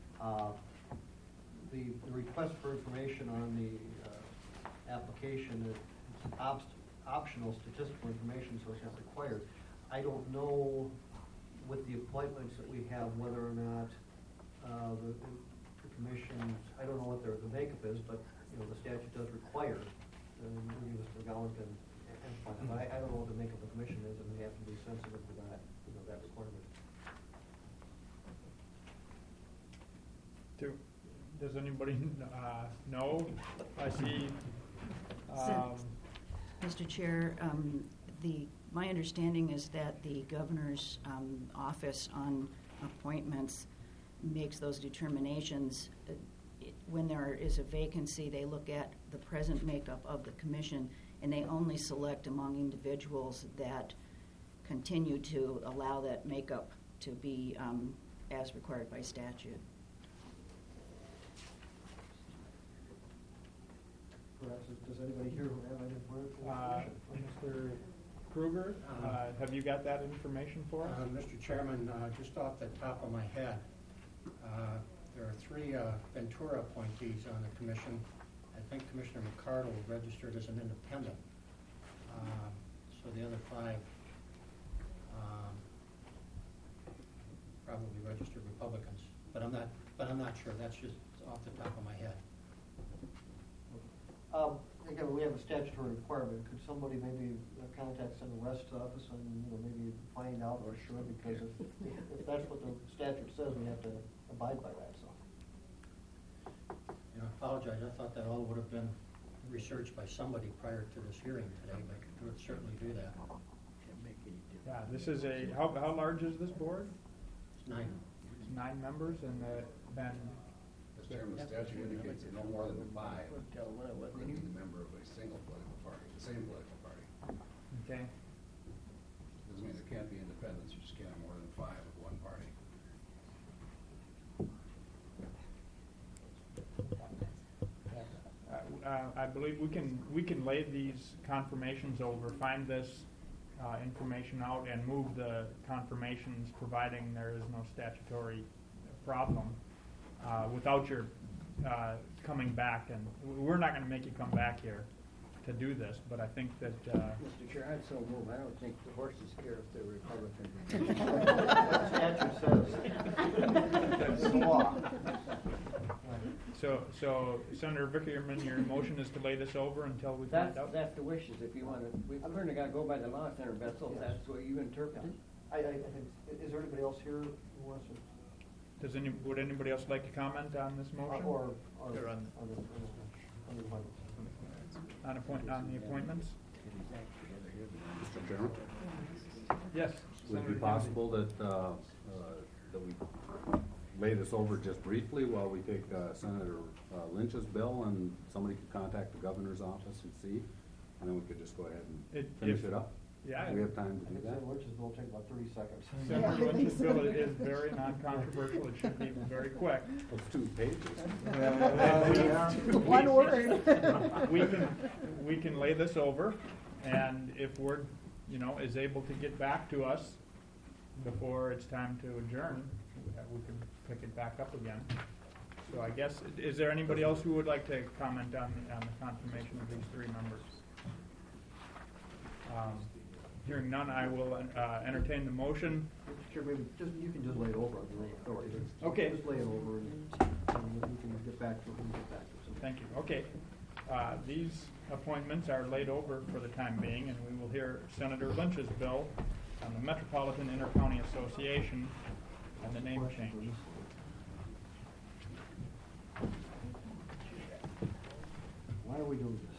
The request for information on the application is optional statistical information, so it's not required. I don't know with the appointments that we have whether or not the commissions, I don't know what the makeup is, but the statute does require, and maybe Mr. McGowan can amplify that, but I don't know what the makeup of the commission is, and we have to be sensitive to that, that requirement. Does anybody know? I see. Mr. Chair, my understanding is that the governor's office on appointments makes those determinations. When there is a vacancy, they look at the present makeup of the commission, and they only select among individuals that continue to allow that makeup to be as required by statute. Does anybody here who have any further Mr. Kruger, have you got that information for us? Mr. Chairman, just off the top of my head, there are 3 Ventura appointees on the commission. I think Commissioner McCardle registered as an independent. So the other 5 probably registered Republicans, but I'm not sure. That's just off the top of my head. Again, we have a statutory requirement. Could somebody maybe contact Senator West's office and maybe find out, or sure, because if that's what the statute says, we have to abide by that. So. I apologize. I thought that all would have been researched by somebody prior to this hearing today, but we would certainly do that. Yeah, this is how large is this board? It's 9. It's 9 members, and then. Mr. Chairman, the statute indicates that no more than 5 can be the member of a single political party, the same political party. Okay. Doesn't mean there can't be independents, you just can't have more than 5 of one party. I believe we can lay these confirmations over, find this information out, and move the confirmations, providing there is no statutory problem, without your coming back. And we're not going to make you come back here to do this, but I think that... Mr. Chair, I'd so move. I don't think the horses care if they're Republican. That's the law. So Senator Vickerman, your motion is to lay this over until we find out? That's the wishes, if you want to. I'm going to go by the law, Senator Betzel, if that's the way you interpret it. I think, is there anybody else here who wants to? Would anybody else like to comment on this motion? Or on the appointments? Mr. Chairman? Yes. Would it be possible that we lay this over just briefly while we take Senator Lynch's bill, and somebody could contact the governor's office and see, and then we could just go ahead and finish it up? Yeah. Do we have time to do that? Senator Lynch's bill will take about 30 seconds. Senator Lynch's bill is very non-controversial. It should be very quick. It's 2 pages. One word. We can lay this over, and if Word, is able to get back to us before it's time to adjourn, we can pick it back up again. So I guess, is there anybody else who would like to comment on the confirmation of these 3 members? Hearing none, I will entertain the motion. Mr. Chair, maybe you can just lay it over on your own authority. Okay. Just lay it over and we can get back to it. Thank you. Okay. These appointments are laid over for the time being, and we will hear Senator Lynch's bill on the Metropolitan Intercounty Association and the name change. Why are we doing this?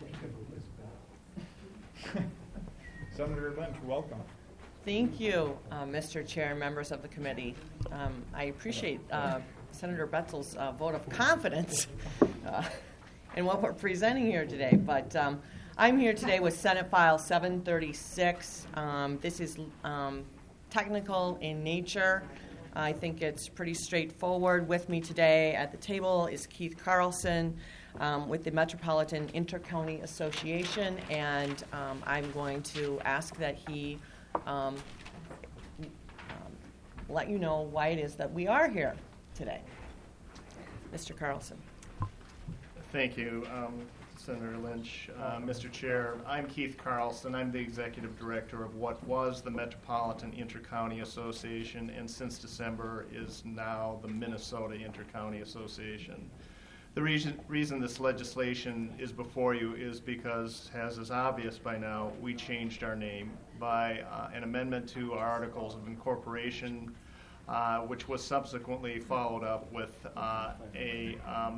Senator Lynch, welcome. Thank you, Mr. Chair and members of the committee. I appreciate Senator Betzel's vote of confidence in what we're presenting here today. But I'm here today with Senate File 736. This is technical in nature. I think it's pretty straightforward. With me today at the table is Keith Carlson with the Metropolitan Intercounty Association, and I'm going to ask that he let you know why it is that we are here today. Mr. Carlson. Thank you, Senator Lynch. Mr. Chair, I'm Keith Carlson. I'm the Executive Director of what was the Metropolitan Intercounty Association, and since December is now the Minnesota Intercounty Association. The reason this legislation is before you is because, as is obvious by now, we changed our name by an amendment to our Articles of Incorporation, which was subsequently followed up with a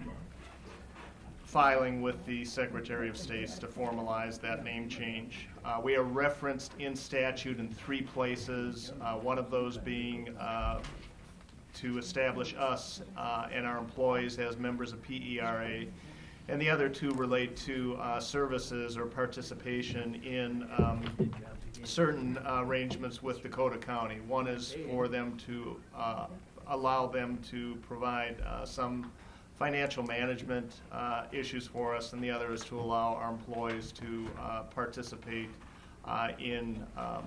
filing with the Secretary of State to formalize that name change. We are referenced in statute in 3 places, one of those being to establish us and our employees as members of PERA, and the other 2 relate to services or participation in certain arrangements with Dakota County. One is for them to allow them to provide some financial management issues for us, and the other is to allow our employees to participate in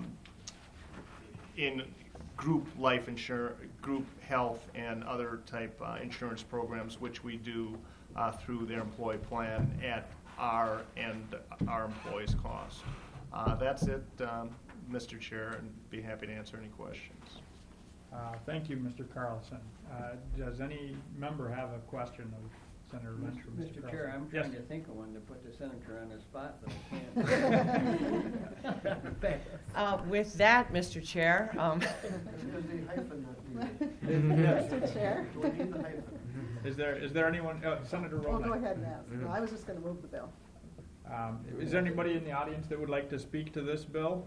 group life insurance, group health, and other type insurance programs, which we do through their employee plan at our and our employees' cost. That's it, Mr. Chair, and be happy to answer any questions. Thank you, Mr. Carlson. Does any member have a question of Senator Lynch or Mr. Mr. Chair, I'm Yes. trying to think of one to put the senator on the spot, but I can't. With that, Mr. Chair, Mr. Chair. Is there anyone, Senator Oh, Roland? go ahead and ask. No, I was just going to move the bill. Is there anybody in the audience that would like to speak to this bill?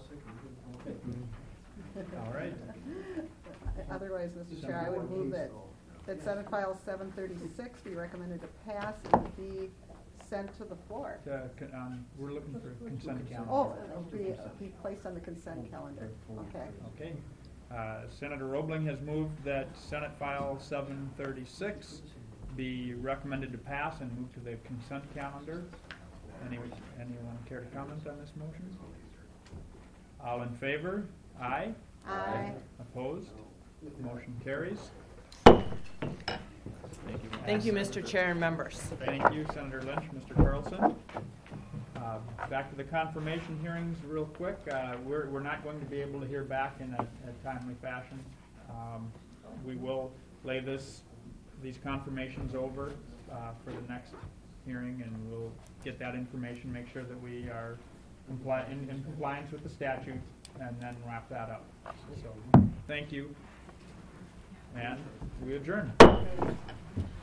All right. Otherwise, Mr. Chair, I would move that Senate File 736 be recommended to pass and be sent to the floor. We're looking for a consent calendar. Oh, it'll be placed on the consent calendar. Okay. Okay. Senator Roebling has moved that Senate File 736 be recommended to pass and move to the consent calendar. Anyone care to comment on this motion? All in favor? Aye. Aye. Opposed? Motion carries. thank you, Mr. Chair and members. Thank you, Senator Lynch, Mr. Carlson. Back to the confirmation hearings real quick. We're not going to be able to hear back in a timely fashion. We will lay these confirmations over for the next hearing, and we'll get that information, make sure that we are in compliance with the statute, and then wrap that up. So, thank you, and we adjourn.